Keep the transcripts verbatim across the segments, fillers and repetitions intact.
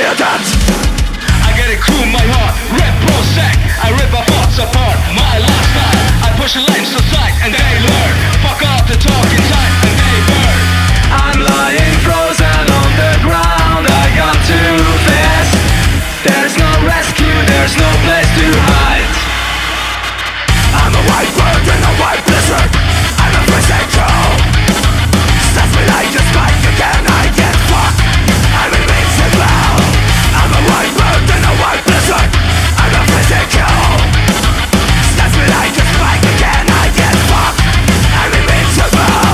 hear that? I get it cool my heart, red Prozac. I rip my thoughts apart, my lifestyle. I push the lines aside and they learn. Fuck off the talking time and they burn. I'm lying frozen on the ground, I got too fast. There's no rescue, there's no place to hide. I'm a white bird in a white blizzard. I'm a freezing cold. Stabs me like a spike again, I get fucked. I'm invincible. I'm a white bird in a white blizzard. I'm a freezing cold. Stabs me like a spike again, I get fucked. I'm invincible.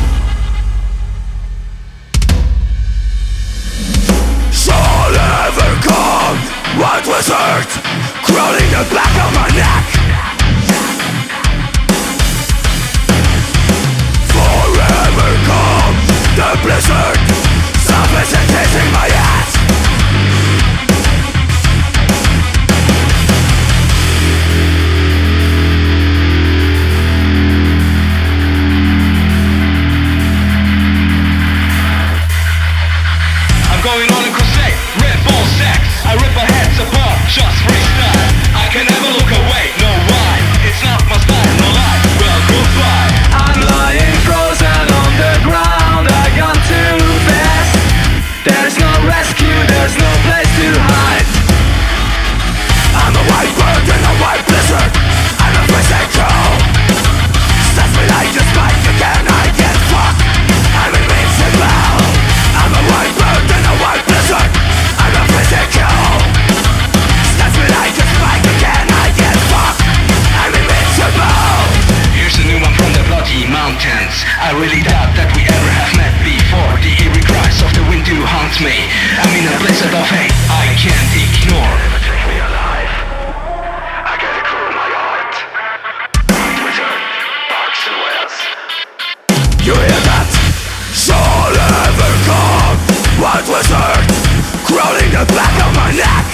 Shall ever come white wizard, crawling the back of my neck. Forever come the blizzard, suffocating my ass. I'm going on a crusade, red ball sex. I rip my heads apart, just freestyle. I can never look away, no why. It's not my style, no lie. Well, goodbye. I'm lying frozen on the ground, I got too fast. There's no rescue, there's no place to hide. I'm a white bird in a white blizzard. I'm a freezing cold. Stabs me like a spike again, I get fucked. I'm invincible. I'm a white bird in a white blizzard. I'm a freezing cold. Stabs me like a spike again, I get fucked. I'm invincible. Here's a new one from the bloody mountains. I really doubt that we ever have met before. The eerie cries of the wind do haunt me. I'm in a blizzard of hate I can't ignore. Take me alive. I get it through my heart. Twitter, Parks and Wells. You hear that? Shall ever come white wizard, crawling the back of my neck.